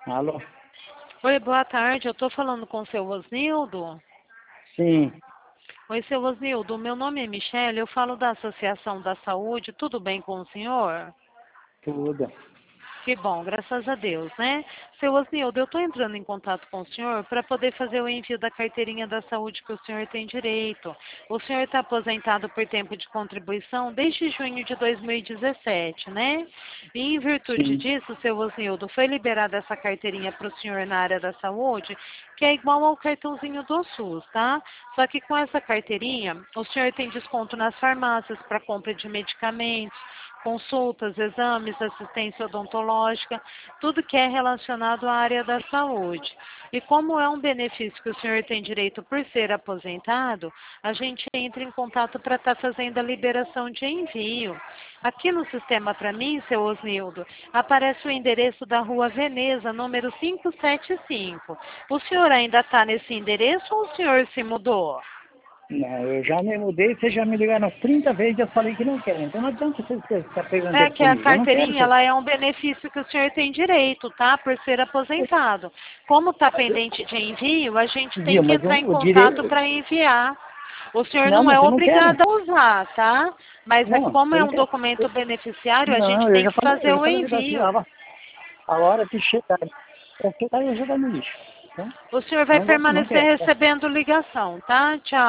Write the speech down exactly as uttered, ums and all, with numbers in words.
Alô? Oi, boa tarde. Eu estou falando com o seu Osnildo. Sim, Oi, seu Osnildo. Meu nome é Michele. Eu falo da Associação da Saúde. Tudo bem com o senhor? tudo. Que bom, graças a Deus, né? Seu Osnildo, eu estou entrando em contato com o senhor para poder fazer o envio da carteirinha da saúde que o senhor tem direito. O senhor está aposentado por tempo de contribuição desde junho de dois mil e dezessete, né? E em virtude Sim. disso, seu Osnildo, foi liberada essa carteirinha para o senhor na área da saúde, que é igual ao cartãozinho do SUS, tá? Só que com essa carteirinha, o senhor tem desconto nas farmácias para compra de medicamentos, consultas, exames, assistência odontológica, tudo que é relacionado à área da saúde. E como é um benefício que o senhor tem direito por ser aposentado, a gente entra em contato para estar fazendo a liberação de envio. Aqui no sistema para mim, seu Osnildo, aparece o endereço da Rua Veneza, número quinhentos e setenta e cinco. O senhor ainda está nesse endereço ou o senhor se mudou? Não, eu já me mudei, vocês já me ligaram umas trinta vezes e eu falei que não quero. Então não adianta vocês ficar É perguntando que a comigo. Eu não quero carteirinha ter. ela é um benefício que o senhor tem direito, tá? Por ser aposentado. Como está pendente de envio, a gente tem Viu, que mas entrar em o, o contato direito. para enviar. O senhor Não, não é mas eu não quero. obrigado a usar, tá? Mas é Não, como eu é não um quero. documento beneficiário, a gente Não, eu tem já que falei, fazer eu já o falei assim, envio. a a hora que chegar, qualquer aí eu jogar no lixo. Então, O senhor vai não, gosto- não permanecer quero. recebendo ligação, tá? Tchau.